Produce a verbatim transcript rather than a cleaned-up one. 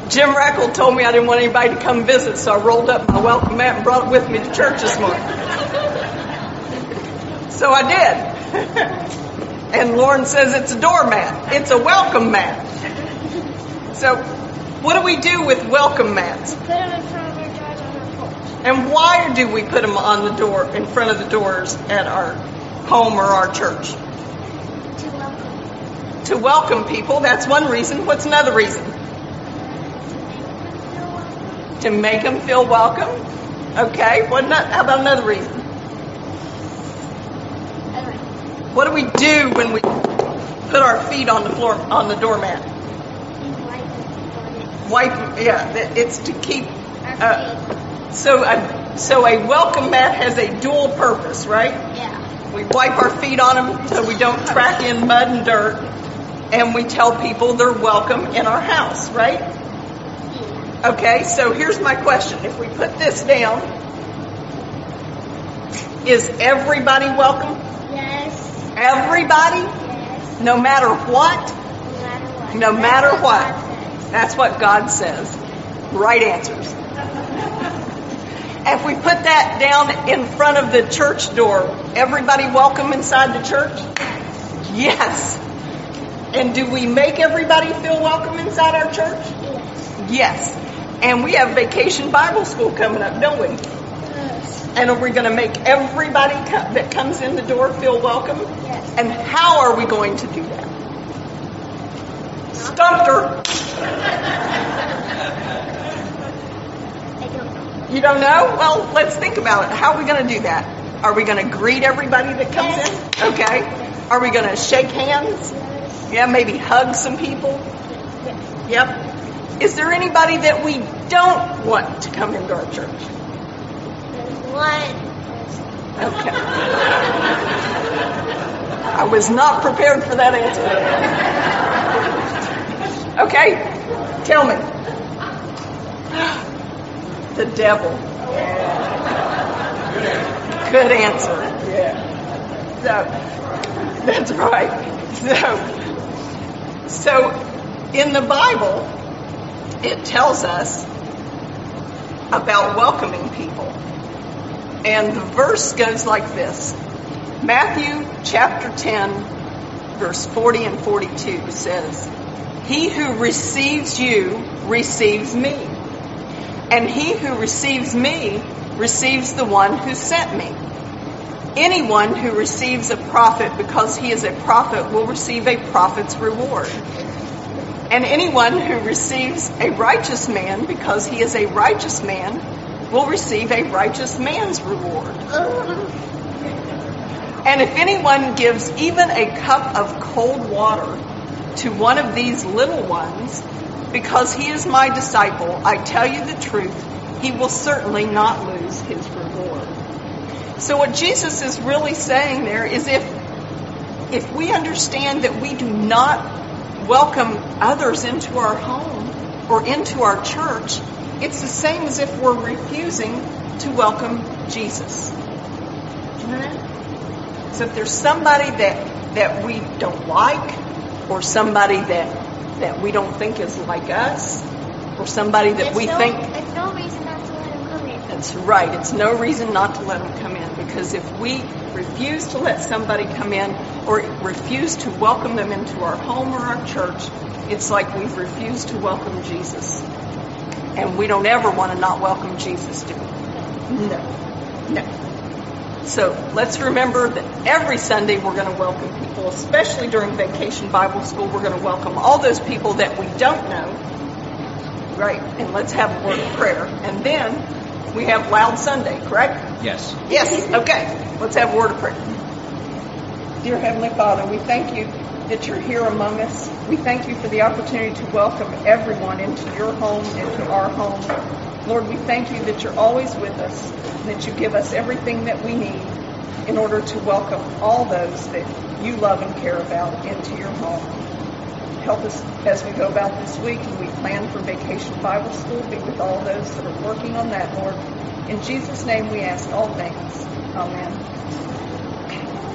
Jim Reckle told me I didn't want anybody to come visit, so I rolled up my welcome mat and brought it with me to church this morning. So I did. And Lauren says it's a doormat. It's a welcome mat. So what do we do with welcome mats? Put them in front of our doors on our porch. And why do we put them on the door, in front of the doors at our home or our church? To welcome. To welcome people. That's one reason. What's another reason? To make them feel welcome. Okay. What? Not, how about another reason? What do we do when we put our feet on the floor, on the doormat? Wipe. Yeah. It's to keep. Uh, so a so a welcome mat has a dual purpose, right? Yeah. We wipe our feet on them so we don't track in mud and dirt, and we tell people they're welcome in our house, right? Okay, so here's my question. If we put this down, is everybody welcome? Yes. Everybody? Yes. No matter what? No matter what. No matter That's what. God says. That's what God says. Right answers. If we put that down in front of the church door, everybody welcome inside the church? Yes. And do we make everybody feel welcome inside our church? Yes. Yes. And we have Vacation Bible School coming up, don't we? Yes. And are we going to make everybody co- that comes in the door feel welcome? Yes. And how are we going to do that? Stumped her. I don't know. You don't know? Well, let's think about it. How are we going to do that? Are we going to greet everybody that comes Yes. in? Okay. Are we going to shake hands? Yes. Yeah, maybe hug some people? Yes. Yep. Is there anybody that we don't want to come into our church? There's one. Okay. I was not prepared for that answer. Okay, tell me. The devil. Good answer. Yeah. So, that's right. So, so in the Bible, it tells us about welcoming people. And the verse goes like this. Matthew chapter ten, verse forty and forty-two says, "He who receives you receives me. And he who receives me receives the one who sent me. Anyone who receives a prophet because he is a prophet will receive a prophet's reward. And anyone who receives a righteous man because he is a righteous man will receive a righteous man's reward. And if anyone gives even a cup of cold water to one of these little ones, because he is my disciple, I tell you the truth, he will certainly not lose his reward." So what Jesus is really saying there is if if we understand that we do not welcome others into our home or into our church, it's the same as if we're refusing to welcome Jesus. Do you know that? So if there's somebody that, that we don't like, or somebody that, that we don't think is like us, or somebody that It's we no, think... It's no reason not to let him come in. That's right. It's no reason not to let them come in, because if we refuse to let somebody come in or refuse to welcome them into our home or our church, it's like we've refused to welcome Jesus. And we don't ever want to not welcome Jesus, do we? No. No. So let's remember that every Sunday we're going to welcome people, especially during Vacation Bible School. We're going to welcome all those people that we don't know. Right. And let's have a word of prayer. And then we have Loud Sunday, correct? Yes. Yes. Okay. Let's have a word of prayer. Dear Heavenly Father, we thank you that you're here among us. We thank you for the opportunity to welcome everyone into your home, into our home. Lord, we thank you that you're always with us and that you give us everything that we need in order to welcome all those that you love and care about into your home. Help us as we go about this week and we plan for Vacation Bible School. Be with all those that are working on that, Lord. In Jesus' name we ask all things. Amen.